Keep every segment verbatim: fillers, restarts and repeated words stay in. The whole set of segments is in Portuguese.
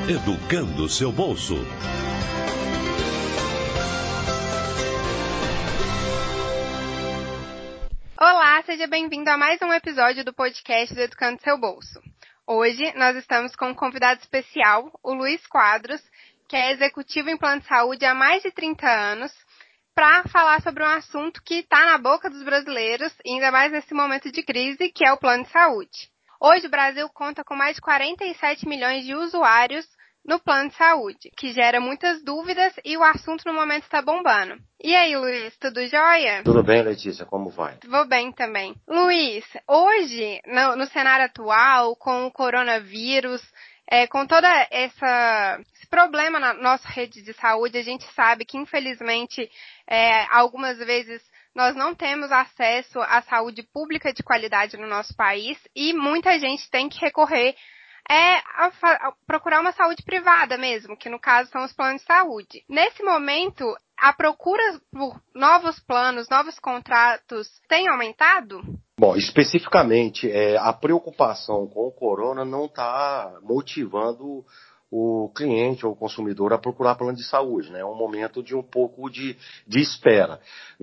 educando seu bolso. Olá, seja bem-vindo a mais um episódio do podcast do Educando Seu Bolso. Hoje nós estamos com um convidado especial, o Luiz Quadros, que é executivo em plano de saúde há mais de trinta anos, para falar sobre um assunto que está na boca dos brasileiros, ainda mais nesse momento de crise, que é o plano de saúde. Hoje o Brasil conta com mais de quarenta e sete milhões de usuários no plano de saúde, que gera muitas dúvidas e o assunto no momento está bombando. E aí, Luiz, tudo jóia? Tudo bem, Letícia, como vai? Vou bem também. Luiz, hoje, no, no cenário atual, com o coronavírus, é, com todo essa, esse problema na nossa rede de saúde, a gente sabe que, infelizmente, é, algumas vezes nós não temos acesso à saúde pública de qualidade no nosso país e muita gente tem que recorrer é a, a procurar uma saúde privada mesmo, que no caso são os planos de saúde. Nesse momento, a procura por novos planos, novos contratos, tem aumentado? Bom, especificamente, é, a preocupação com o corona não está motivando o cliente ou o consumidor a procurar plano de saúde, né? É um momento de um pouco de, de espera,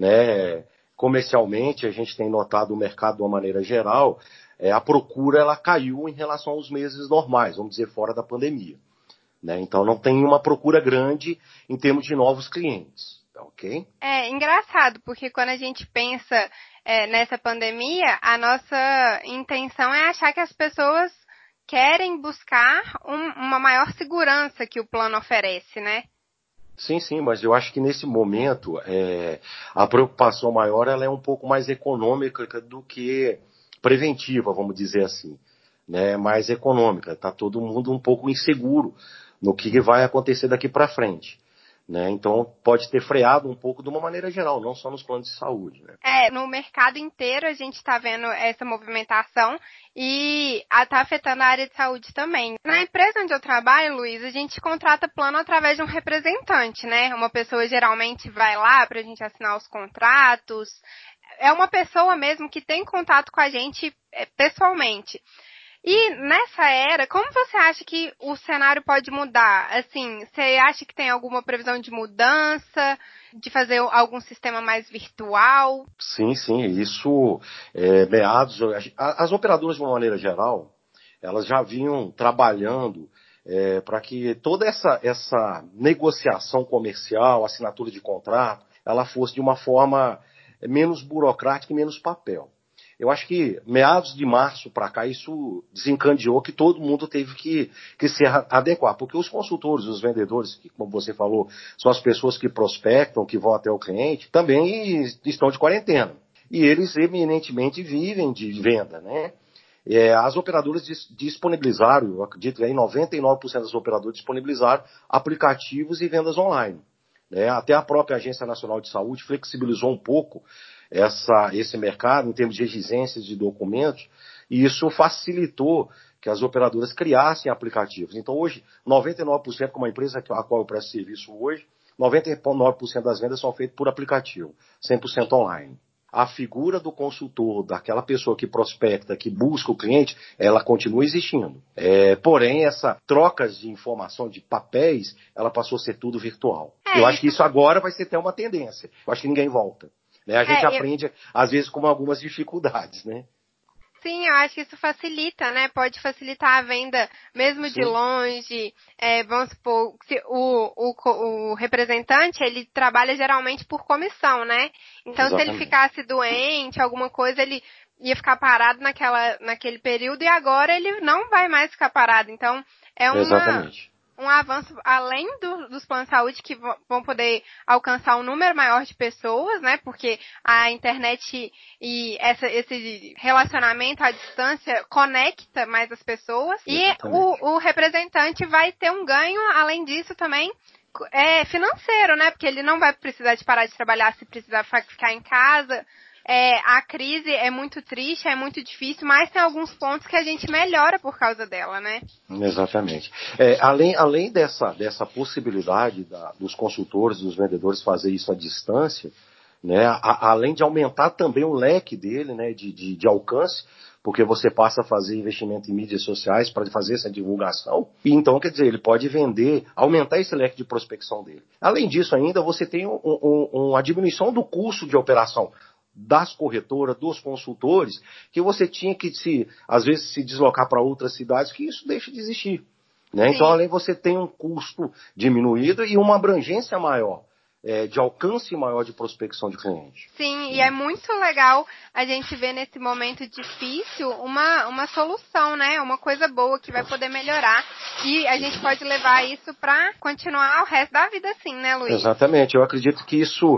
né? Comercialmente, a gente tem notado o mercado de uma maneira geral, é, a procura ela caiu em relação aos meses normais, vamos dizer, fora da pandemia, né? Então não tem uma procura grande em termos de novos clientes, tá ok? É engraçado, porque quando a gente pensa é, nessa pandemia, a nossa intenção é achar que as pessoas querem buscar um, uma maior segurança que o plano oferece, né? Sim, sim, mas eu acho que nesse momento é, a preocupação maior ela é um pouco mais econômica do que preventiva, vamos dizer assim, né? Mais econômica. Está todo mundo um pouco inseguro no que vai acontecer daqui para frente, né? Então pode ter freado um pouco de uma maneira geral, não só nos planos de saúde, né? É, no mercado inteiro a gente está vendo essa movimentação e está afetando a área de saúde também. Na empresa onde eu trabalho, Luiz, a gente contrata plano através de um representante, né? Uma pessoa geralmente vai lá para a gente assinar os contratos. É uma pessoa mesmo que tem contato com a gente é, pessoalmente. E nessa era, como você acha que o cenário pode mudar? Assim, você acha que tem alguma previsão de mudança, de fazer algum sistema mais virtual? Sim, sim, isso é, meados, as operadoras de uma maneira geral, elas já vinham trabalhando é, para que toda essa, essa negociação comercial, assinatura de contrato, ela fosse de uma forma menos burocrática e menos papel. Eu acho que meados de março para cá isso desencadeou que todo mundo teve que, que se adequar, porque os consultores, os vendedores, que como você falou, são as pessoas que prospectam, que vão até o cliente, também estão de quarentena. E eles eminentemente vivem de venda, né? É, as operadoras disponibilizaram, eu acredito que aí noventa e nove por cento das operadoras disponibilizaram aplicativos e vendas online. Né? Até a própria Agência Nacional de Saúde flexibilizou um pouco essa, esse mercado em termos de exigências de documentos, e isso facilitou que as operadoras criassem aplicativos. Então hoje, noventa e nove por cento, como a empresa a qual eu presto serviço hoje, noventa e nove por cento das vendas são feitas por aplicativo, cem por cento online. A figura do consultor, daquela pessoa que prospecta, que busca o cliente, ela continua existindo. É, porém, essa troca de informação, de papéis, ela passou a ser tudo virtual. É, eu acho isso... que isso agora vai ser até uma tendência. Eu acho que ninguém volta. Né? A gente é, aprende, eu... às vezes, com algumas dificuldades, né? Sim, eu acho que isso facilita, né? Pode facilitar a venda mesmo Sim. de longe. É, vamos supor, se o, o, o representante, ele trabalha geralmente por comissão, né? Então, Exatamente. se ele ficasse doente, alguma coisa, ele ia ficar parado naquela, naquele período e agora ele não vai mais ficar parado. Então, é uma... Exatamente. um avanço além do, dos planos de saúde que vão poder alcançar um número maior de pessoas, né? Porque a internet e essa, esse relacionamento à distância conecta mais as pessoas. Exatamente. E o, o representante vai ter um ganho, além disso, também é, financeiro, né? Porque ele não vai precisar de parar de trabalhar se precisar ficar em casa. É, a crise é muito triste, é muito difícil, mas tem alguns pontos que a gente melhora por causa dela, né? Exatamente. É, além além dessa, dessa possibilidade da, dos consultores, dos vendedores fazer isso à distância, né, a, além de aumentar também o leque dele, né, de, de, de alcance, porque você passa a fazer investimento em mídias sociais para fazer essa divulgação, e então, quer dizer, ele pode vender, aumentar esse leque de prospecção dele. Além disso ainda, você tem um, um, uma diminuição do custo de operação das corretoras, dos consultores, que você tinha que, se, às vezes, se deslocar para outras cidades, que isso deixa de existir. Né? Então, além você tem um custo diminuído e uma abrangência maior, é, de alcance maior de prospecção de cliente. Sim, e é muito legal a gente ver nesse momento difícil uma, uma solução, né? Uma coisa boa que vai poder melhorar. E a gente pode levar isso para continuar o resto da vida assim, né, Luiz? Exatamente. Eu acredito que isso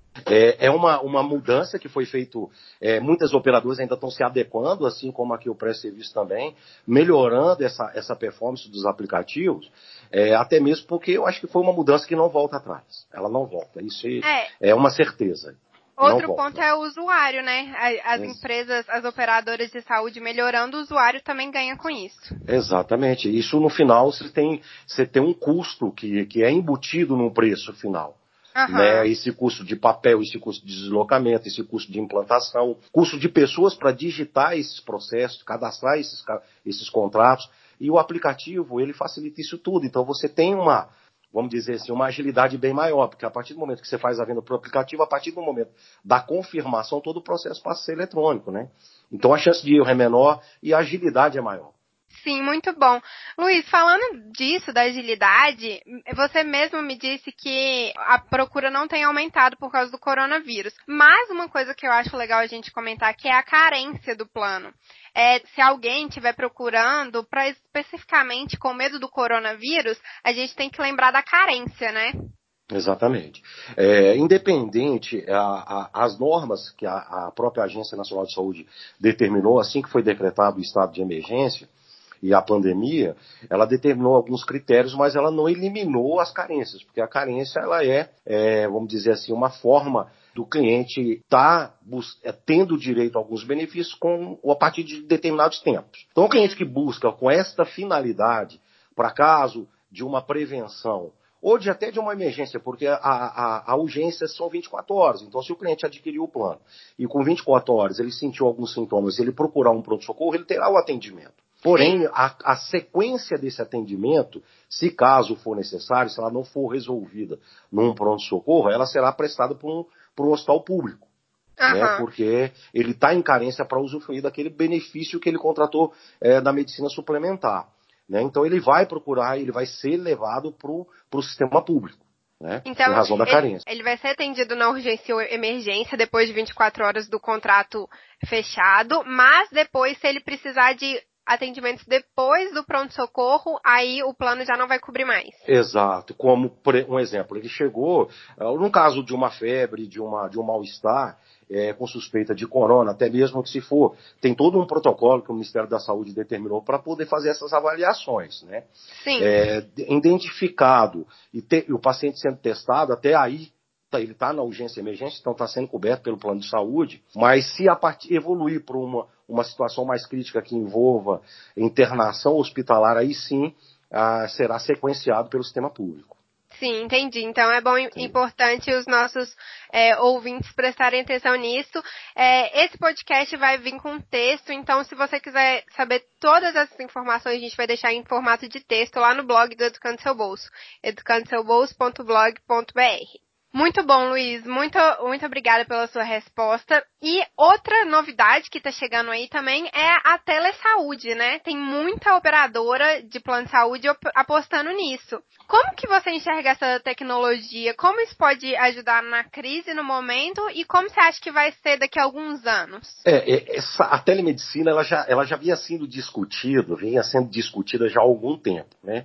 É, é uma, uma mudança que foi feito, é, muitas operadoras ainda estão se adequando, assim como aqui o pré-serviço também, melhorando essa, essa performance dos aplicativos, é, até mesmo porque eu acho que foi uma mudança que não volta atrás. Ela não volta, isso é, é uma certeza. Outro ponto é o usuário, né? As Ex- empresas, as operadoras de saúde melhorando, o usuário também ganha com isso. Exatamente. Isso no final você tem, você tem um custo que, que é embutido no preço final. Uhum. Né, esse custo de papel, esse custo de deslocamento, esse custo de implantação, custo de pessoas para digitar esses processos, cadastrar esses, esses contratos, e o aplicativo, ele facilita isso tudo. Então você tem uma, vamos dizer assim, uma agilidade bem maior, porque a partir do momento que você faz a venda para o aplicativo, a partir do momento da confirmação, todo o processo passa a ser eletrônico, né? Então a chance de erro é menor e a agilidade é maior. Sim, muito bom. Luiz, falando disso, da agilidade, você mesmo me disse que a procura não tem aumentado por causa do coronavírus. Mas uma coisa que eu acho legal a gente comentar aqui é a carência do plano. É, se alguém estiver procurando, pra, especificamente com medo do coronavírus, a gente tem que lembrar da carência, né? Exatamente. É, independente, a, a, as normas que a, a própria Agência Nacional de Saúde determinou, assim que foi decretado o estado de emergência, e a pandemia, ela determinou alguns critérios, mas ela não eliminou as carências, porque a carência ela é, é vamos dizer assim, uma forma do cliente estar tá tendo direito a alguns benefícios com, a partir de determinados tempos. Então, o cliente que busca com esta finalidade, para caso de uma prevenção, ou de até de uma emergência, porque a, a, a urgência são vinte e quatro horas. Então, se o cliente adquiriu o plano e com vinte e quatro horas ele sentiu alguns sintomas, ele procurar um pronto-socorro, ele terá o atendimento. Porém, a, a sequência desse atendimento, se caso for necessário, se ela não for resolvida num pronto-socorro, ela será prestada para um, para um hospital público. Uhum. Né, porque ele está em carência para usufruir daquele benefício que ele contratou é, da medicina suplementar. Né? Então ele vai procurar, ele vai ser levado para o sistema público. Né? Então, em razão da ele, carência. Ele vai ser atendido na urgência ou emergência depois de vinte e quatro horas do contrato fechado, mas depois, se ele precisar de atendimentos depois do pronto-socorro, aí o plano já não vai cobrir mais. Exato. Como um exemplo, ele chegou, no caso de uma febre, de, uma, de um mal-estar, é, com suspeita de corona, até mesmo que se for, tem todo um protocolo que o Ministério da Saúde determinou para poder fazer essas avaliações, né? Sim. É, identificado e, ter, e o paciente sendo testado, até aí ele está na urgência e emergência, então está sendo coberto pelo plano de saúde, mas se a partir evoluir para uma, uma situação mais crítica que envolva internação hospitalar, aí sim ah, será sequenciado pelo sistema público. Sim, entendi. Então é bom e importante os nossos é, ouvintes prestarem atenção nisso. É, esse podcast vai vir com texto, então se você quiser saber todas essas informações, a gente vai deixar em formato de texto lá no blog do Educando Seu Bolso, educando seu bolso ponto blog ponto b r. Muito bom, Luiz. Muito, muito obrigada pela sua resposta. E outra novidade que está chegando aí também é a telesaúde, né? Tem muita operadora de plano de saúde apostando nisso. Como que você enxerga essa tecnologia? Como isso pode ajudar na crise no momento? E como você acha que vai ser daqui a alguns anos? É, essa, a telemedicina ela já, ela já vinha sendo discutida, vinha sendo discutida já há algum tempo, né?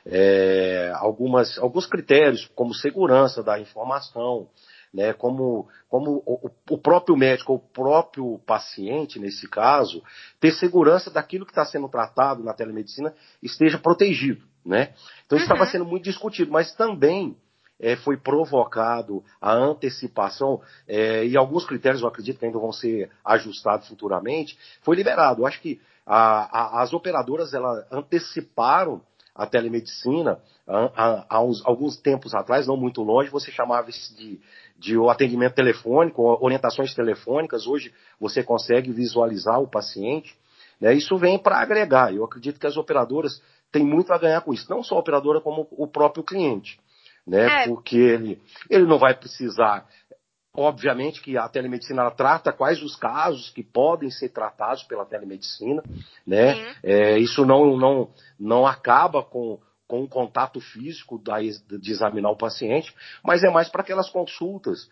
É, algumas, alguns critérios, como segurança da informação, né, como, como o, o próprio médico, o próprio paciente, nesse caso, ter segurança daquilo que está sendo tratado na telemedicina esteja protegido. Né? Então isso estava uhum. sendo muito discutido, mas também é, foi provocado a antecipação, é, e alguns critérios eu acredito que ainda vão ser ajustados futuramente, foi liberado. Eu acho que a, a, as operadoras elas anteciparam a telemedicina. Há, há uns, alguns tempos atrás, não muito longe, você chamava isso de, de o atendimento telefônico, orientações telefônicas. Hoje você consegue visualizar o paciente. Né? Isso vem para agregar. Eu acredito que as operadoras têm muito a ganhar com isso. Não só a operadora, como o próprio cliente. Né? É. Porque ele, ele não vai precisar... Obviamente que a telemedicina ela trata quais os casos que podem ser tratados pela telemedicina, né? É, isso não, não, não acaba com, com o contato físico da, de examinar o paciente, mas é mais para aquelas consultas,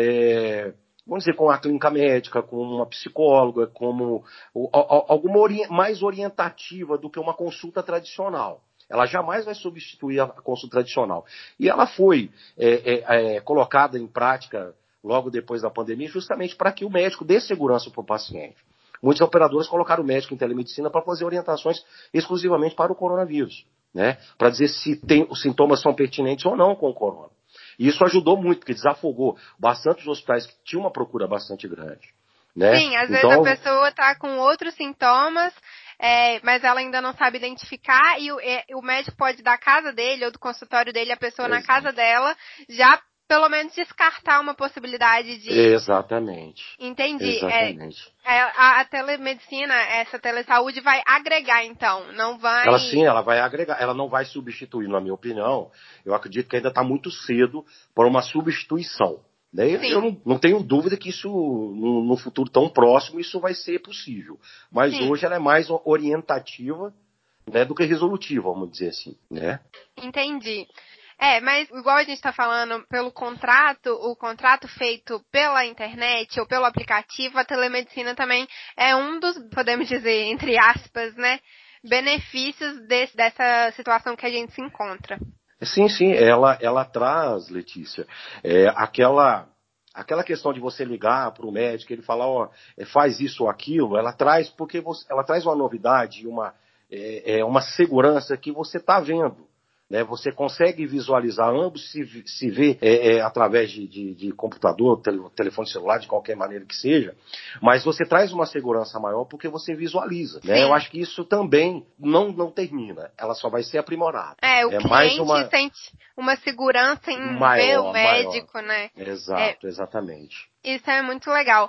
é, vamos dizer, com a clínica médica, com uma psicóloga, como alguma ori- mais orientativa do que uma consulta tradicional. Ela jamais vai substituir a consulta tradicional. E ela foi é, é, é, colocada em prática logo depois da pandemia, justamente para que o médico dê segurança para o paciente. Muitas operadoras colocaram o médico em telemedicina para fazer orientações exclusivamente para o coronavírus, né? Para dizer se tem, os sintomas são pertinentes ou não com o corona. E isso ajudou muito, porque desafogou bastante os hospitais que tinham uma procura bastante grande. Né? Sim, às então, vezes a pessoa está com outros sintomas, é, mas ela ainda não sabe identificar, e o, é, o médico pode da casa dele ou do consultório dele, a pessoa Exato. na casa dela, já pelo menos descartar uma possibilidade de... Exatamente. Entendi. Exatamente. É, a, a telemedicina, essa telesaúde vai agregar, então, não vai... Ela sim, ela vai agregar, ela não vai substituir, na minha opinião. Eu acredito que ainda está muito cedo para uma substituição. Né? Eu não, não tenho dúvida que isso, no, no futuro tão próximo, isso vai ser possível. Mas sim. Hoje ela é mais orientativa, né, do que resolutiva, vamos dizer assim. Né? Entendi. É, mas igual a gente está falando, pelo contrato, o contrato feito pela internet ou pelo aplicativo, a telemedicina também é um dos, podemos dizer, entre aspas, né, benefícios desse, dessa situação que a gente se encontra. Sim, sim, ela, ela traz, Letícia, é, aquela, aquela questão de você ligar para o médico, ele falar, ó, faz isso ou aquilo, ela traz, porque você, ela traz uma novidade, uma, é, é uma segurança que você está vendo. Né, você consegue visualizar, ambos se, se vê é, é, através de, de, de computador, tele, telefone celular, de qualquer maneira que seja, mas você traz uma segurança maior porque você visualiza. Né? Eu acho que isso também não, não termina, ela só vai ser aprimorada. É, o é cliente mais uma... sente uma segurança em maior, ver o médico, maior. Né? Exato, é, exatamente. Isso é muito legal.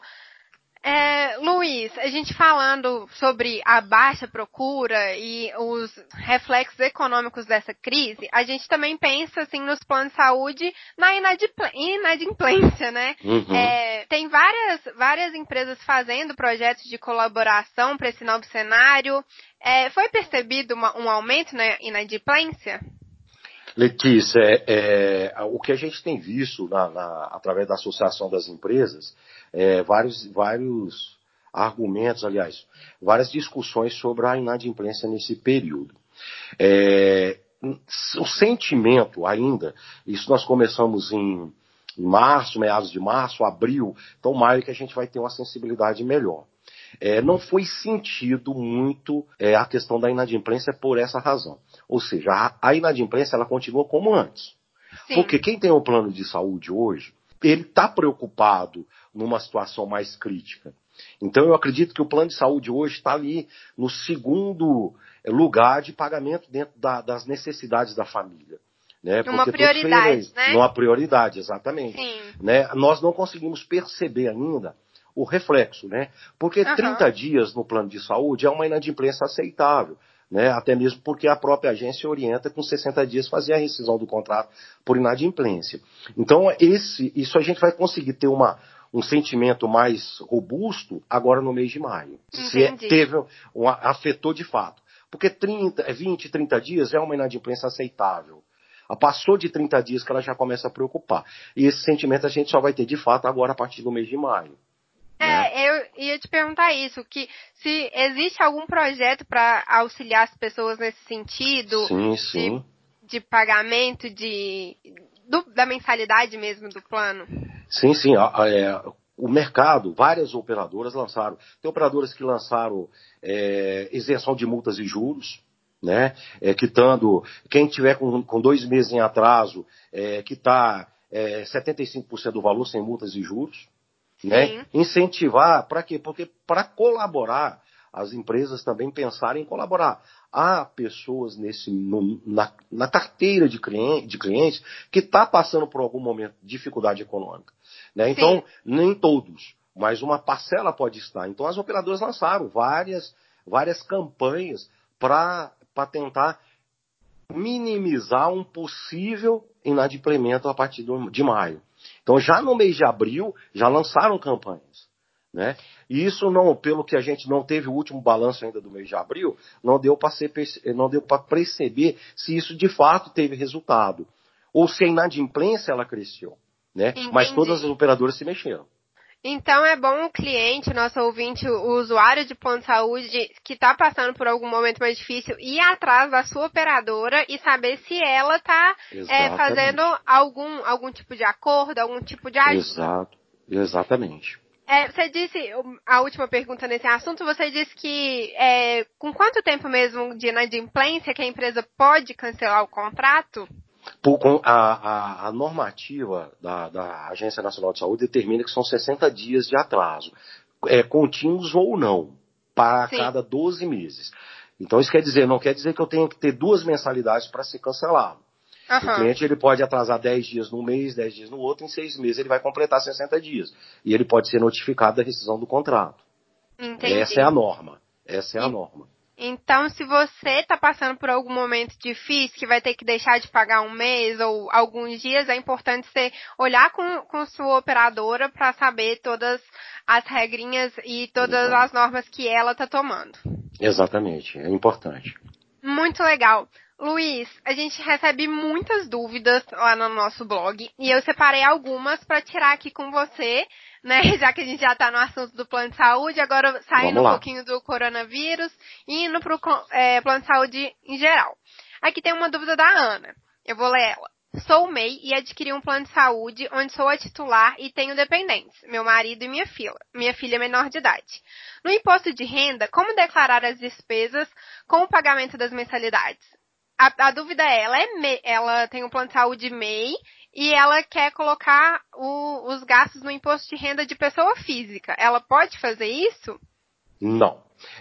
É, Luiz, a gente falando sobre a baixa procura e os reflexos econômicos dessa crise, a gente também pensa assim nos planos de saúde na inadimplência, né? Uhum. É, tem várias, várias empresas fazendo projetos de colaboração para esse novo cenário. É, foi percebido uma, um aumento na inadimplência? Letícia, é, é, o que a gente tem visto na, na, através da Associação das Empresas, é, vários, vários argumentos, aliás, várias discussões sobre a inadimplência nesse período. É, o sentimento ainda, isso nós começamos em, em março, meados de março, abril, então maio que a gente vai ter uma sensibilidade melhor. É, não foi sentido muito é, a questão da inadimplência por essa razão. Ou seja, a, a inadimplência ela continua como antes. Sim. Porque quem tem o plano de saúde hoje, ele está preocupado numa situação mais crítica. Então eu acredito que o plano de saúde hoje está ali no segundo lugar de pagamento dentro da, das necessidades da família. Né? Uma Porque prioridade, feira, né? Uma prioridade, exatamente. Sim. Né? Nós não conseguimos perceber ainda o reflexo, né? Porque uhum. trinta dias no plano de saúde é uma inadimplência aceitável, né? Até mesmo porque a própria agência orienta com sessenta dias fazer a rescisão do contrato por inadimplência. Então, esse, isso a gente vai conseguir ter uma, um sentimento mais robusto agora no mês de maio. Entendi. Se é, teve, um, afetou de fato. Porque trinta, vinte, trinta dias é uma inadimplência aceitável. Passou de trinta dias que ela já começa a preocupar. E esse sentimento a gente só vai ter de fato agora a partir do mês de maio. É, eu ia te perguntar isso, que se existe algum projeto para auxiliar as pessoas nesse sentido sim, sim. De, de pagamento, de, do, da mensalidade mesmo do plano? Sim, sim. É, o mercado, várias operadoras lançaram. Tem operadoras que lançaram é, isenção de multas e juros, né? É, quitando, quem tiver com, com dois meses em atraso, é, quitar é, setenta e cinco por cento do valor sem multas e juros. Né? Incentivar, para quê? Porque para colaborar, as empresas também pensarem em colaborar. Há pessoas nesse, no, na, na carteira de, cliente, de clientes que está passando por algum momento de dificuldade econômica. Né? Então, nem todos, mas uma parcela pode estar. Então, as operadoras lançaram várias, várias campanhas para tentar minimizar um possível inadimplemento a partir do, de maio. Então, já no mês de abril, já lançaram campanhas, né? E isso, não, pelo que a gente não teve o último balanço ainda do mês de abril, não deu para não deu para perceber se isso de fato teve resultado. Ou se a inadimplência ela cresceu, né? Mas todas as operadoras se mexeram. Então é bom o cliente, nosso ouvinte, o usuário de plano de saúde que está passando por algum momento mais difícil, ir atrás da sua operadora e saber se ela está é, fazendo algum, algum tipo de acordo, algum tipo de ajuda. Exato, exatamente. É, você disse, a última pergunta nesse assunto, você disse que é, com quanto tempo mesmo de inadimplência que a empresa pode cancelar o contrato? Por, a, a, a normativa da, da Agência Nacional de Saúde determina que são sessenta dias de atraso, é, contínuos ou não, para Sim. cada doze meses. Então isso quer dizer, não quer dizer que eu tenho que ter duas mensalidades para ser cancelado. Uhum. O cliente ele pode atrasar dez dias num mês, dez dias no outro, em seis meses ele vai completar sessenta dias. E ele pode ser notificado da rescisão do contrato. Entendi. Essa é a norma. Essa é a norma. Então, se você está passando por algum momento difícil, que vai ter que deixar de pagar um mês ou alguns dias, é importante você olhar com, com sua operadora para saber todas as regrinhas e todas Exato. As normas que ela está tomando. Exatamente, é importante. Muito legal. Luiz, a gente recebe muitas dúvidas lá no nosso blog e eu separei algumas para tirar aqui com você, né? Já que a gente já está no assunto do plano de saúde, agora saindo um pouquinho do coronavírus e indo para o é, plano de saúde em geral. Aqui tem uma dúvida da Ana, eu vou ler ela. Sou M E I e adquiri um plano de saúde onde sou a titular e tenho dependentes, meu marido e minha filha. Minha filha é menor de idade. No imposto de renda, como declarar as despesas com o pagamento das mensalidades? A, a dúvida é, ela, é M E I, ela tem um plano de saúde M E I e ela quer colocar o, os gastos no imposto de renda de pessoa física. Ela pode fazer isso? Não.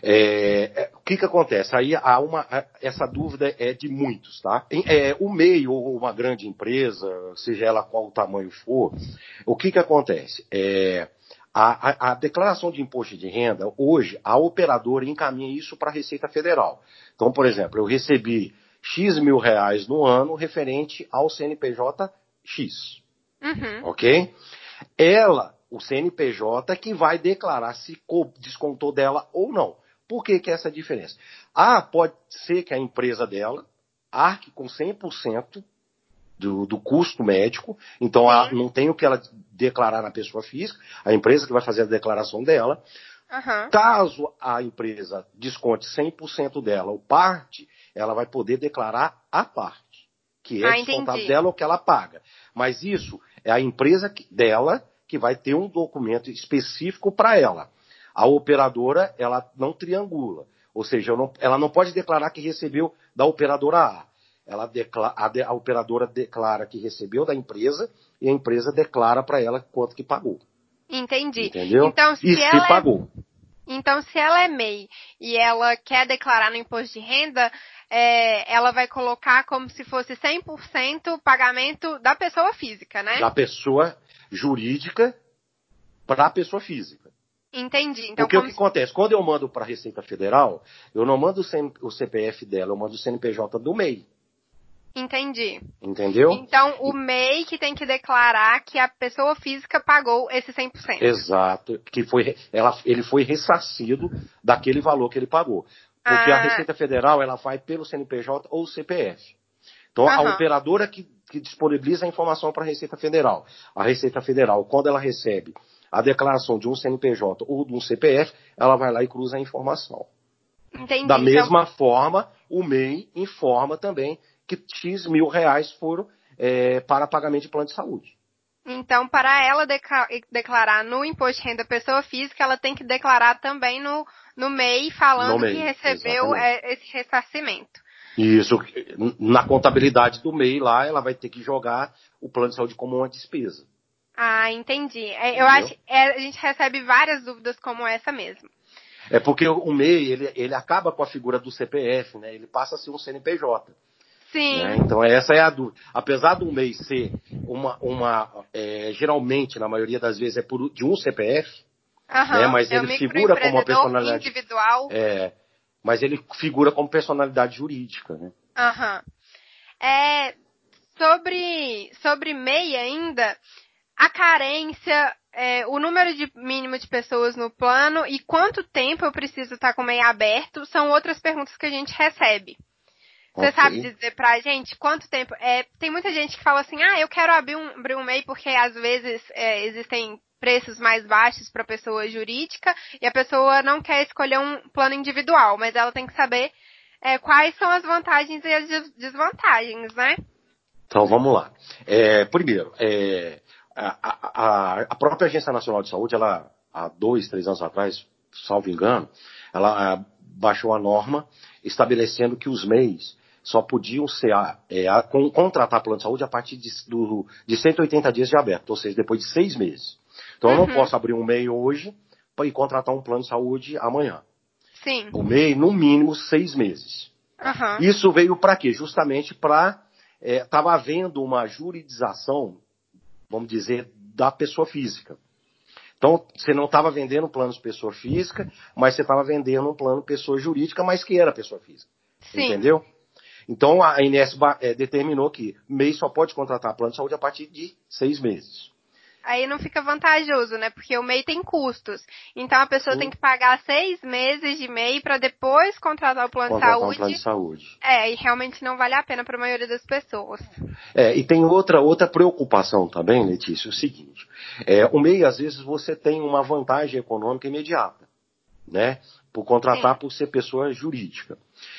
É, é, o que que acontece? Aí há uma, essa dúvida é de muitos, tá? É, o M E I ou uma grande empresa, seja ela qual o tamanho for, o que que acontece? É, a, a, a declaração de imposto de renda, hoje, a operadora encaminha isso para a Receita Federal. Então, por exemplo, eu recebi X mil reais no ano referente ao C N P J X. Uhum. Ok? Ela, o C N P J, que vai declarar se descontou dela ou não. Por que que é essa diferença? Ah, pode ser que a empresa dela arque com cem por cento do, do custo médico, então a, não tem o que ela declarar na pessoa física, a empresa que vai fazer a declaração dela. Uhum. Caso a empresa desconte cem por cento dela ou parte, ela vai poder declarar a parte, que é ah, descontado entendi. dela o que ela paga. Mas isso é a empresa que, dela que vai ter um documento específico para ela. A operadora, ela não triangula. Ou seja, não, ela não pode declarar que recebeu da operadora A. Ela declara, a, de, a operadora declara que recebeu da empresa e a empresa declara para ela quanto que pagou. Entendi. Entendeu? Então, se e se ela pagou. É... Então, se ela é M E I e ela quer declarar no imposto de renda, é, ela vai colocar como se fosse cem por cento pagamento da pessoa física, né? Da pessoa jurídica para a pessoa física. Entendi. Então, Porque como o que acontece? Quando eu mando para a Receita Federal, eu não mando o C P F dela, eu mando o C N P J do M E I. Entendi. Entendeu? Então, o M E I que tem que declarar que a pessoa física pagou esse cem por cento. Exato. Que foi, ela, ele foi ressarcido daquele valor que ele pagou. Porque ah. a Receita Federal, ela vai pelo C N P J ou C P F. Então, Uhum. a operadora que, que disponibiliza a informação para a Receita Federal. A Receita Federal, quando ela recebe a declaração de um C N P J ou de um C P F, ela vai lá e cruza a informação. Entendi. Da mesma então... forma, o M E I informa também que X mil reais foram é, para pagamento de plano de saúde. Então, para ela deca- declarar no imposto de renda pessoa física, ela tem que declarar também no, no M E I, falando no M E I, que recebeu é, esse ressarcimento. Isso. Na contabilidade do M E I lá, ela vai ter que jogar o plano de saúde como uma despesa. Ah, entendi. É, eu acho, é, a gente recebe várias dúvidas como essa mesmo. É porque o M E I, ele, ele acaba com a figura do C P F, né? Ele passa a ser um C N P J. Sim. Né? Então essa é a dúvida. Apesar do M E I ser uma, uma é, geralmente, na maioria das vezes, é por, de um C P F, uhum. né? Mas é ele figura como uma personalidade individual. É, mas ele figura como personalidade jurídica, né? Aham. É, sobre, sobre M E I ainda, a carência, é, o número de mínimo de pessoas no plano e quanto tempo eu preciso estar com o M E I aberto são outras perguntas que a gente recebe. Você Okay. sabe dizer pra gente quanto tempo? É, tem muita gente que fala assim, ah, eu quero abrir um, abrir um M E I porque às vezes é, existem preços mais baixos para pessoa jurídica e a pessoa não quer escolher um plano individual, mas ela tem que saber é, quais são as vantagens e as desvantagens, né? Então vamos lá. É, primeiro, é, a, a, a própria Agência Nacional de Saúde, ela há dois, três anos atrás, salvo engano, ela a, baixou a norma estabelecendo que os M E Is só podiam ser a, é, a, com, contratar plano de saúde a partir de, do, de cento e oitenta dias de aberto, ou seja, depois de seis meses. Então uhum. eu não posso abrir um M E I hoje para ir contratar um plano de saúde amanhã. Sim. O M E I, no mínimo, seis meses. Uhum. Isso veio para quê? Justamente para... Estava é, havendo uma juridização, vamos dizer, da pessoa física. Então, você não estava vendendo um plano de pessoa física, mas você estava vendendo um plano de pessoa jurídica, mas que era pessoa física. Sim. Entendeu? Então, a A N S é, determinou que M E I só pode contratar plano de saúde a partir de seis meses. Aí não fica vantajoso, né? Porque o M E I tem custos. Então, a pessoa Sim. tem que pagar seis meses de M E I para depois contratar o plano contratar de saúde. Um plano de saúde. É, e realmente não vale a pena para a maioria das pessoas. É, e tem outra, outra preocupação também, Letícia, o seguinte. É, o M E I, às vezes, você tem uma vantagem econômica imediata, né? Por contratar Sim. por ser pessoa jurídica.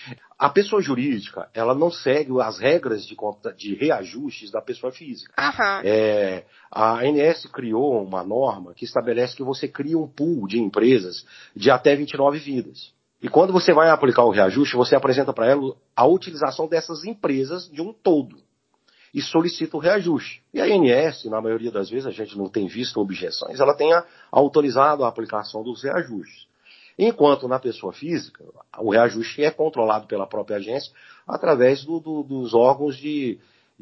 A pessoa jurídica, ela não segue as regras de, de reajustes da pessoa física. Uhum. É, a A N S criou uma norma que estabelece que você cria um pool de empresas de até vinte e nove vidas. E quando você vai aplicar o reajuste, você apresenta para ela a utilização dessas empresas de um todo. E solicita o reajuste. E a A N S, na maioria das vezes, a gente não tem visto objeções, ela tem autorizado a aplicação dos reajustes. Enquanto na pessoa física, o reajuste é controlado pela própria agência através do, do, dos órgãos de,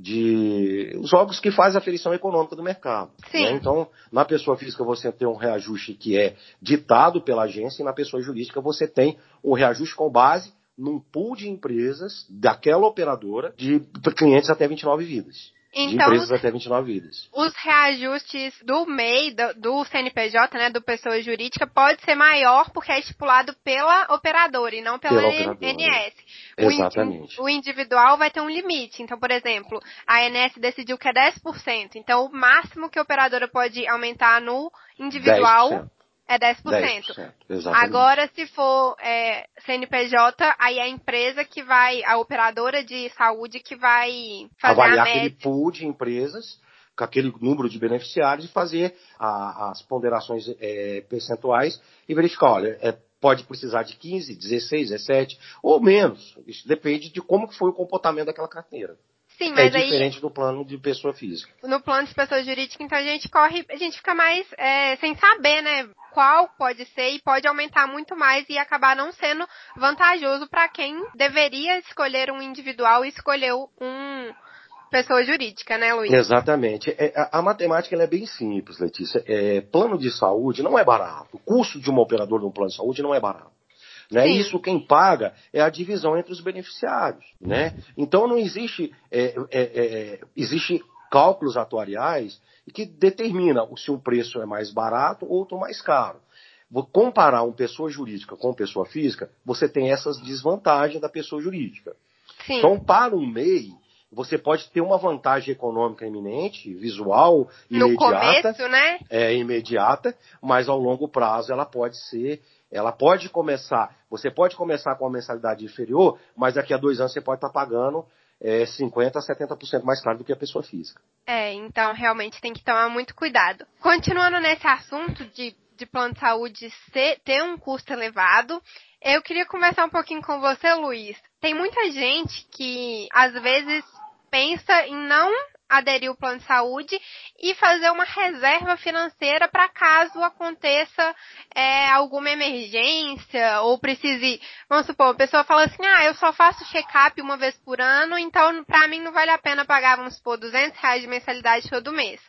de. os órgãos que fazem a aferição econômica do mercado. Né? Então, na pessoa física você tem um reajuste que é ditado pela agência e na pessoa jurídica você tem um reajuste com base num pool de empresas daquela operadora de clientes até vinte e nove vidas. Então, de empresas até vinte e nove vidas. Os reajustes do M E I, do, do C N P J, né, do pessoa jurídica, pode ser maior porque é estipulado pela operadora e não pela, pela A N S. O Exatamente. In, o individual vai ter um limite. Então, por exemplo, a A N S decidiu que é dez por cento. Então, o máximo que a operadora pode aumentar no individual... dez por cento. É dez por cento. dez por cento, exatamente. Agora, se for é, C N P J, aí é a empresa que vai, a operadora de saúde que vai fazer avaliar a média. aquele pool de empresas, com aquele número de beneficiários e fazer a, as ponderações é, percentuais e verificar, olha, é, pode precisar de quinze, dezesseis, dezessete ou menos. Isso depende de como foi o comportamento daquela carteira. Sim, mas é diferente aí, do plano de pessoa física. No plano de pessoa jurídica, então a gente corre, a gente fica mais é, sem saber, né, qual pode ser e pode aumentar muito mais e acabar não sendo vantajoso para quem deveria escolher um individual e escolheu um pessoa jurídica, né, Luiz? Exatamente. É, a, a matemática ela é bem simples, Letícia. É, plano de saúde não é barato. O custo de uma operadora de um plano de saúde não é barato. Né? Isso quem paga é a divisão entre os beneficiários. Né? Então não existe, é, é, é, existe cálculos atuariais que determinam se um preço é mais barato ou outro mais caro. Vou comparar uma pessoa jurídica com uma pessoa física, você tem essas desvantagens da pessoa jurídica. Sim. Então, para um M E I, você pode ter uma vantagem econômica iminente, visual, no imediata, começo, né? é imediata, mas ao longo prazo ela pode ser, ela pode começar, você pode começar com uma mensalidade inferior, mas daqui a dois anos você pode estar pagando é, cinquenta a setenta por cento mais caro do que a pessoa física. É, então realmente tem que tomar muito cuidado. Continuando nesse assunto de, de plano de saúde ser, ter um custo elevado, eu queria conversar um pouquinho com você, Luiz. Tem muita gente que às vezes pensa em não aderir ao plano de saúde e fazer uma reserva financeira para caso aconteça é, alguma emergência ou precise, vamos supor, a pessoa fala assim, ah, eu só faço check-up uma vez por ano, então para mim não vale a pena pagar, vamos supor, duzentos reais de mensalidade todo mês.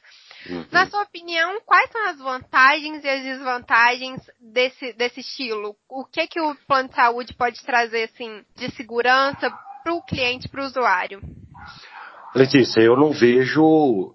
Uhum. Na sua opinião, quais são as vantagens e as desvantagens desse, desse estilo? O que que o plano de saúde pode trazer, assim, de segurança para o cliente, para o usuário? Letícia, eu não vejo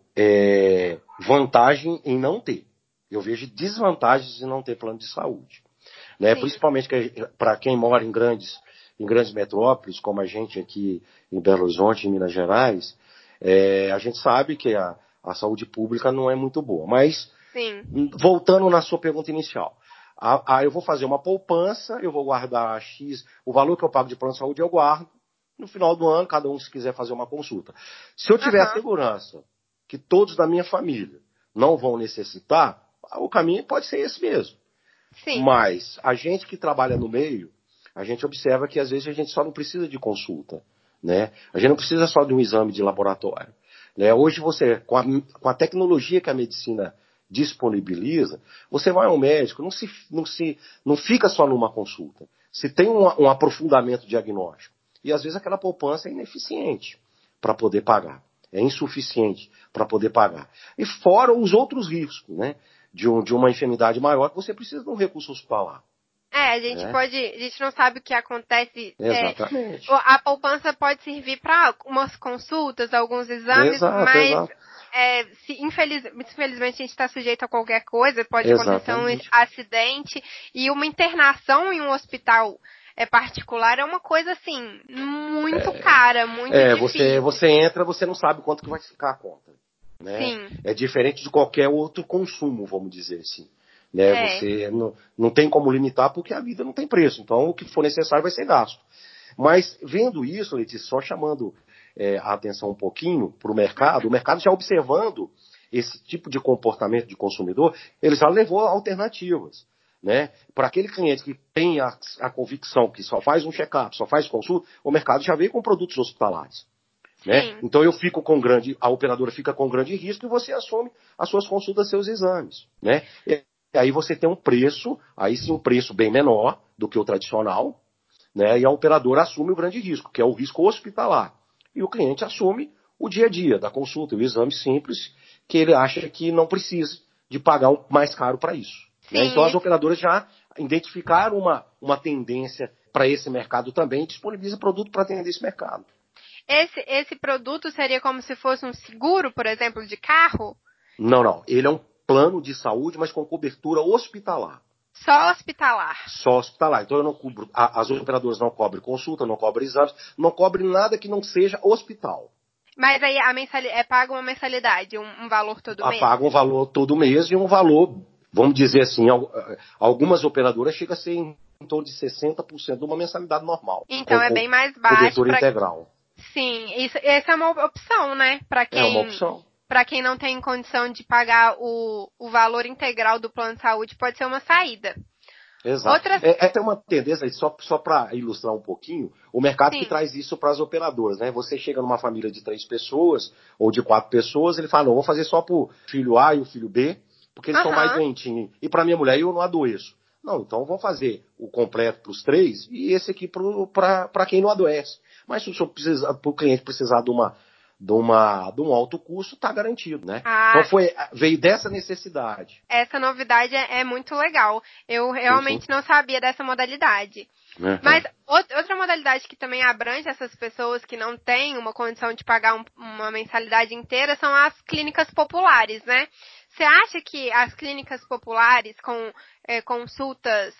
é, vantagem em não ter. Eu vejo desvantagens em não ter plano de saúde. Né? Principalmente para quem mora em grandes, em grandes metrópoles, como a gente aqui em Belo Horizonte, em Minas Gerais, é, a gente sabe que a, a saúde pública não é muito boa. Mas, Sim. voltando na sua pergunta inicial, a, a, eu vou fazer uma poupança, eu vou guardar X, o valor que eu pago de plano de saúde eu guardo. No final do ano, cada um, se quiser fazer uma consulta. Se eu tiver uhum. a segurança que todos da minha família não vão necessitar, o caminho pode ser esse mesmo. Sim. Mas a gente que trabalha no meio, a gente observa que às vezes a gente só não precisa de consulta. Né? A gente não precisa só de um exame de laboratório. Né? Hoje você, com a, com a tecnologia que a medicina disponibiliza, você vai ao médico, não, se, não, se, não fica só numa consulta. Se tem um, um aprofundamento diagnóstico. E às vezes aquela poupança é ineficiente para poder pagar. É insuficiente para poder pagar. E fora os outros riscos, né? De, um, de uma enfermidade maior que você precisa de um recurso hospitalar. É, a gente né? pode, a gente não sabe o que acontece. Exatamente. É, a poupança pode servir para umas consultas, alguns exames, exato, mas exato. É, se infeliz, infelizmente a gente está sujeito a qualquer coisa, pode Exatamente. acontecer um acidente e uma internação em um hospital é, particular é uma coisa assim muito é, cara, muito é, difícil. Você, você entra, você não sabe quanto que vai ficar a conta. Né? Sim. É diferente de qualquer outro consumo, vamos dizer assim. Né? É. Você não, não tem como limitar porque a vida não tem preço. Então o que for necessário vai ser gasto. Mas vendo isso, Letícia, só chamando é, a atenção um pouquinho para o mercado, o mercado já observando esse tipo de comportamento de consumidor, ele já levou alternativas. Né? Para aquele cliente que tem a, a convicção que só faz um check-up, só faz consulta, o mercado já veio com produtos hospitalares. Né? Então eu fico com grande, a operadora fica com grande risco e você assume as suas consultas, seus exames. Né? E aí você tem um preço, aí sim um preço bem menor do que o tradicional, né? E a operadora assume o grande risco, que é o risco hospitalar. E o cliente assume o dia a dia da consulta, o exame simples, que ele acha que não precisa de pagar mais caro para isso. Né? Então as operadoras já identificaram uma, uma tendência para esse mercado também e disponibiliza produto para atender esse mercado. Esse, esse produto seria como se fosse um seguro, por exemplo, de carro? Não, não. Ele é um plano de saúde, mas com cobertura hospitalar. Só hospitalar? Só hospitalar. Então eu não cubro, a, as operadoras não cobrem consulta, não cobrem exames, não cobrem nada que não seja hospital. Mas aí a mensalidade, é paga uma mensalidade, um, um valor todo mês? Paga um valor todo mês e um valor, vamos dizer assim, algumas operadoras chegam a ser em, em torno de sessenta por cento de uma mensalidade normal. Então com, é bem mais baixo. Cobertura pra... integral. Sim, isso, essa é uma opção, né? Para quem, é uma opção. Para quem não tem condição de pagar o, o valor integral do plano de saúde, pode ser uma saída. Exato. Outra... É, é até uma tendência, só, só para ilustrar um pouquinho, o mercado Sim. que traz isso para as operadoras. Né? Você chega numa família de três pessoas ou de quatro pessoas, ele fala, não, vou fazer só para o filho A e o filho B, porque eles uhum. são mais doentinhos. E para minha mulher eu não adoeço. Não, então vamos fazer o completo para os três e esse aqui para quem não adoece. Mas se o cliente precisar de uma de, uma, de um alto custo, está garantido, né? Ah, então foi, veio dessa necessidade. Essa novidade é, é muito legal. Eu realmente sim, sim. não sabia dessa modalidade. Uhum. Mas outra modalidade que também abrange essas pessoas que não têm uma condição de pagar um, uma mensalidade inteira são as clínicas populares, né? Você acha que as clínicas populares com é, consultas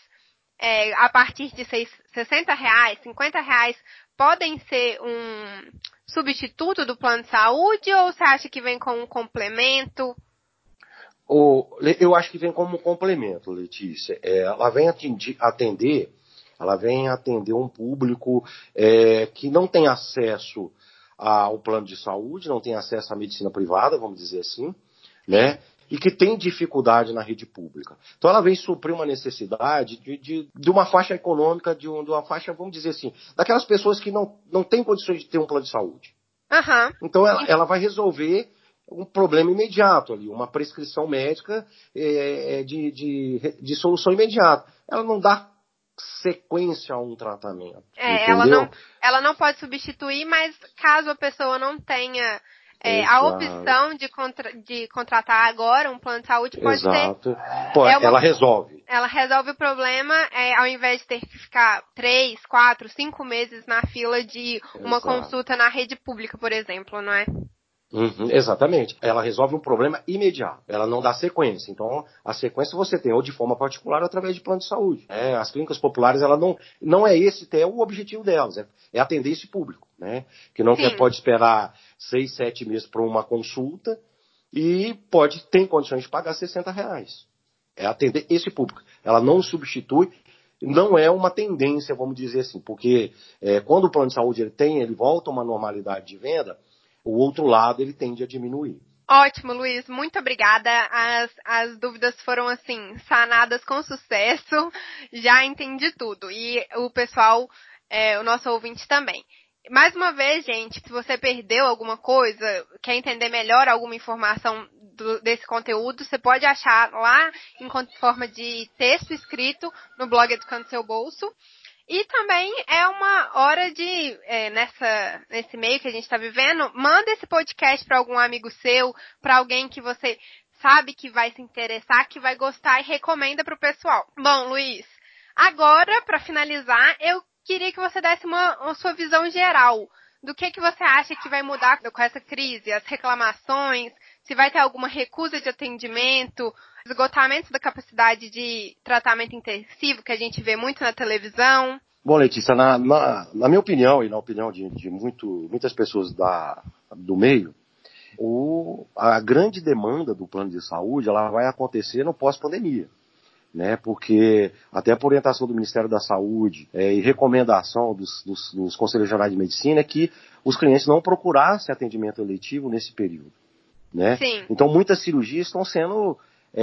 é, a partir de sessenta reais, cinquenta reais, podem ser um substituto do plano de saúde ou você acha que vem com um complemento? Eu acho que vem como um complemento, Letícia. É, ela vem atender, ela vem atender um público é, que não tem acesso ao plano de saúde, não tem acesso à medicina privada, vamos dizer assim, né? E que tem dificuldade na rede pública. Então ela vem suprir uma necessidade de, de, de uma faixa econômica, de, um, de uma faixa, vamos dizer assim, daquelas pessoas que não, não têm condições de ter um plano de saúde. Uhum. Então ela, ela vai resolver um problema imediato ali, uma prescrição médica é, de, de, de solução imediata. Ela não dá sequência a um tratamento. É, entendeu? Ela não, ela não pode substituir, mas caso a pessoa não tenha É, a opção de, contra, de contratar agora um plano de saúde pode Exato. ser... Pô, é uma, ela resolve. Ela resolve o problema é, ao invés de ter que ficar três, quatro, cinco meses na fila de uma Exato. consulta na rede pública, por exemplo, não é? Uhum, exatamente. Ela resolve um problema imediato. Ela não dá sequência. Então, a sequência você tem ou de forma particular ou através de plano de saúde. É, as clínicas populares, ela não, não é esse até o objetivo delas. É, é atender esse público, né? Que não quer, pode esperar seis, sete meses para uma consulta e pode ter condições de pagar sessenta reais. É atender esse público. Ela não substitui. Não é uma tendência, vamos dizer assim, porque é, quando o plano de saúde ele tem, ele volta a uma normalidade de venda, o outro lado ele tende a diminuir. Ótimo, Luiz. Muito obrigada. As, as dúvidas foram, assim, sanadas com sucesso. Já entendi tudo. E o pessoal, é, o nosso ouvinte também. Mais uma vez, gente, se você perdeu alguma coisa, quer entender melhor alguma informação do, desse conteúdo, você pode achar lá em forma de texto escrito no blog Educando Seu Bolso. E também é uma hora de, é, nessa, nesse meio que a gente está vivendo, manda esse podcast para algum amigo seu, para alguém que você sabe que vai se interessar, que vai gostar e recomenda para o pessoal. Bom, Luiz, agora, para finalizar, eu queria que você desse uma, uma sua visão geral do que, que você acha que vai mudar com essa crise, as reclamações, se vai ter alguma recusa de atendimento, esgotamento da capacidade de tratamento intensivo, que a gente vê muito na televisão. Bom, Letícia, na, na, na minha opinião e na opinião de, de muito, muitas pessoas da, do meio, o, a grande demanda do plano de saúde ela vai acontecer no pós-pandemia. Né, porque até por orientação do Ministério da Saúde é, e recomendação dos, dos, dos Conselhos Regionais de Medicina é que os clientes não procurassem atendimento eletivo nesse período. Né? Sim. Então muitas cirurgias estão sendo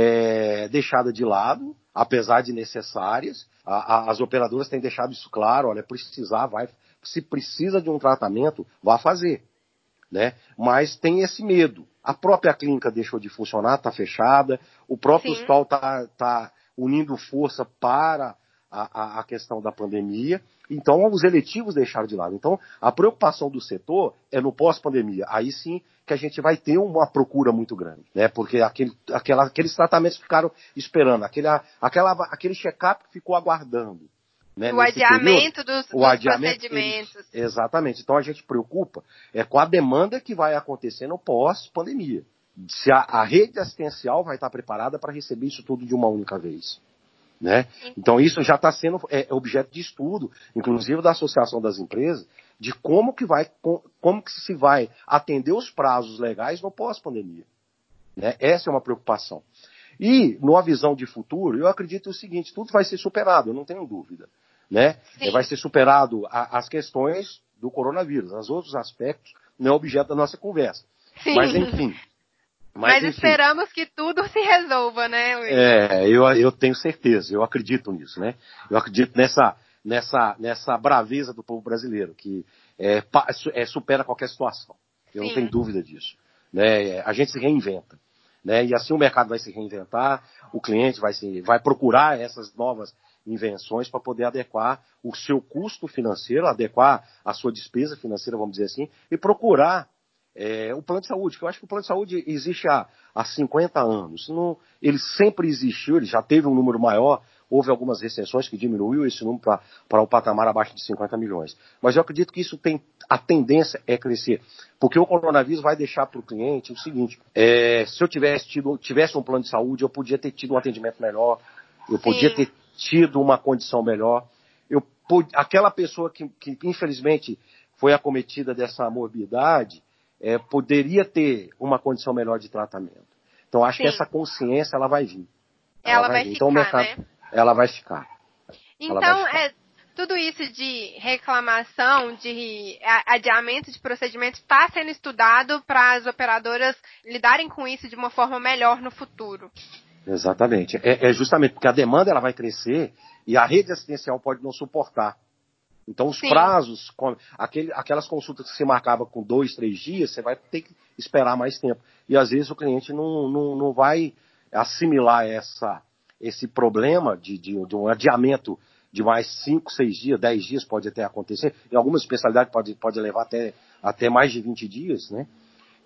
é, deixadas de lado, apesar de necessárias. A, a, as operadoras têm deixado isso claro, olha, precisar, vai, se precisa de um tratamento, vá fazer. Né? Mas tem esse medo. A própria clínica deixou de funcionar, está fechada, o próprio Sim. hospital está tá unindo força para a, a, a questão da pandemia, então os eletivos deixaram de lado. Então a preocupação do setor é no pós-pandemia, aí sim que a gente vai ter uma procura muito grande, né? Porque aquele, aquela, aqueles tratamentos ficaram esperando, aquele, aquela, aquele check-up ficou aguardando. Né, o adiamento período, dos, o dos adiamento, procedimentos. Ele, exatamente. Então a gente preocupa é com a demanda que vai acontecer no pós-pandemia. Se a, a rede assistencial vai estar preparada para receber isso tudo de uma única vez. Né? Então isso já está sendo é, objeto de estudo, inclusive da Associação das Empresas, de como que, vai, como que se vai atender os prazos legais no pós-pandemia. Né? Essa é uma preocupação. E, numa visão de futuro, eu acredito o seguinte, tudo vai ser superado, eu não tenho dúvida. Né? Vai ser superado a, as questões do coronavírus, os outros aspectos não é objeto da nossa conversa. Sim. Mas, enfim. Mas, Mas enfim, esperamos que tudo se resolva, né, Luiz? É, eu, eu tenho certeza, eu acredito nisso, né? Eu acredito nessa, nessa, nessa braveza do povo brasileiro, que é, é, supera qualquer situação. Eu Sim. não tenho dúvida disso. Né? A gente se reinventa. Né? E assim o mercado vai se reinventar, o cliente vai, se, vai procurar essas novas invenções para poder adequar o seu custo financeiro, adequar a sua despesa financeira, vamos dizer assim, e procurar é, o plano de saúde, que eu acho que o plano de saúde existe há, há cinquenta anos. Não, ele sempre existiu, ele já teve um número maior, houve algumas recessões que diminuiu esse número para o patamar abaixo de cinquenta milhões. Mas eu acredito que isso tem, a tendência é crescer, porque o coronavírus vai deixar para o cliente o seguinte, é, se eu tivesse, tido, tivesse um plano de saúde, eu podia ter tido um atendimento melhor, eu podia Sim. ter tido uma condição melhor, eu, aquela pessoa que, que infelizmente foi acometida dessa morbidade, É, poderia ter uma condição melhor de tratamento. Então, acho Sim. que essa consciência ela vai vir. Ela, ela vai, vai vir. ficar, Então, o mercado, né? ela vai ficar. Então, ela vai ficar. É, tudo isso de reclamação, de adiamento de procedimento está sendo estudado para as operadoras lidarem com isso de uma forma melhor no futuro. Exatamente. É, é justamente porque a demanda ela vai crescer e a rede assistencial pode não suportar. Então, os Sim. prazos, aquele, aquelas consultas que você marcava com dois, três dias, você vai ter que esperar mais tempo. E, às vezes, o cliente não, não, não vai assimilar essa, esse problema de, de, de um adiamento de mais cinco, seis dias, dez dias, pode até acontecer. Em algumas especialidades pode, pode levar até, até mais de vinte dias, né?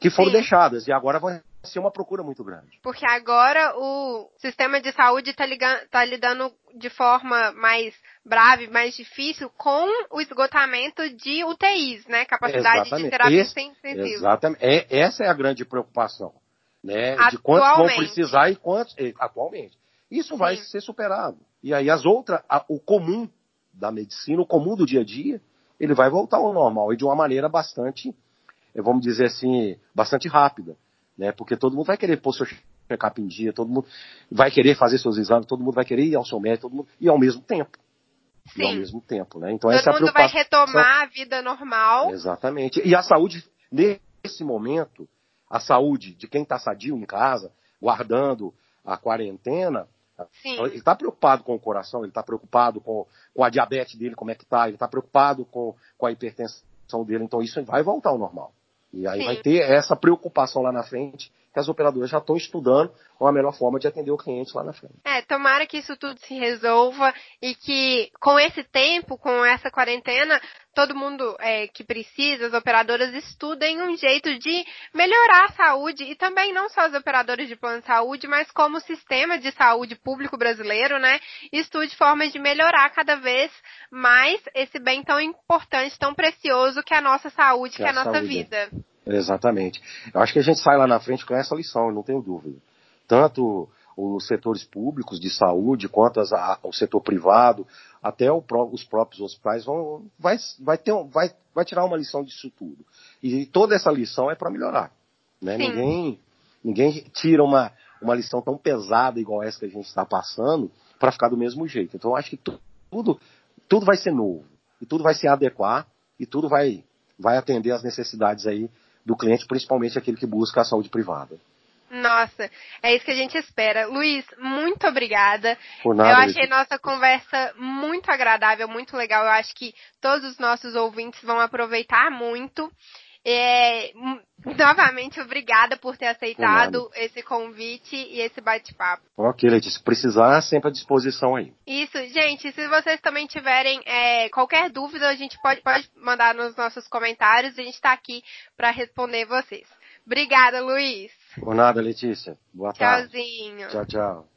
que foram Sim. deixadas, e agora vai ser uma procura muito grande. Porque agora o sistema de saúde está tá lidando de forma mais brava, mais difícil com o esgotamento de U T Is, né? Capacidade Exatamente. de terapia Esse, intensiva. exatamente. É, essa é a grande preocupação, né? De quantos vão precisar e quantos atualmente. Isso vai Sim. ser superado. E aí as outras, a, o comum da medicina, o comum do dia a dia, ele vai voltar ao normal e de uma maneira bastante, vamos dizer assim, bastante rápida, né? Porque todo mundo vai querer pôr seu check-up em dia, todo mundo vai querer fazer seus exames, todo mundo vai querer ir ao seu médico, todo mundo, e ao mesmo tempo. Sim. E ao mesmo tempo, né? Então todo essa é a mundo preocupação. vai retomar a vida normal. Exatamente. E a saúde, nesse momento, a saúde de quem está sadio em casa, guardando a quarentena, Sim. ele está preocupado com o coração, ele está preocupado com, com a diabetes dele, como é que está, ele está preocupado com, com a hipertensão dele, então isso vai voltar ao normal. E aí Sim. vai ter essa preocupação lá na frente, que as operadoras já estão estudando uma melhor forma de atender o cliente lá na frente. É, tomara que isso tudo se resolva e que com esse tempo, com essa quarentena, todo mundo é, que precisa, as operadoras estudem um jeito de melhorar a saúde e também não só as operadoras de plano de saúde, mas como o sistema de saúde público brasileiro, né, estude formas de melhorar cada vez mais esse bem tão importante, tão precioso que é a nossa saúde, que, que é a nossa saúde. vida. Exatamente. Eu acho que a gente sai lá na frente com essa lição, eu não tenho dúvida. Tanto os setores públicos de saúde, quanto as, a, o setor privado, até o, os próprios hospitais, vão, vai, vai, ter, vai, vai tirar uma lição disso tudo. E toda essa lição é para melhorar. Né? Ninguém, ninguém tira uma, uma lição tão pesada igual essa que a gente está passando para ficar do mesmo jeito. Então eu acho que tudo, tudo vai ser novo, e tudo vai se adequar, e tudo vai, vai atender às necessidades aí do cliente, principalmente aquele que busca a saúde privada. Nossa, é isso que a gente espera. Luiz, muito obrigada. Por nada, eu achei Letícia. nossa conversa muito agradável, muito legal. Eu acho que todos os nossos ouvintes vão aproveitar muito. É, novamente, obrigada por ter aceitado por esse convite e esse bate-papo. Ok, Letícia. Se precisar, sempre à disposição aí. Isso, gente, se vocês também tiverem é, qualquer dúvida, a gente pode, pode mandar nos nossos comentários. A gente está aqui para responder vocês. Obrigada, Luiz. Por nada, Letícia. Boa tarde. Tchauzinho. Tchau, tchau.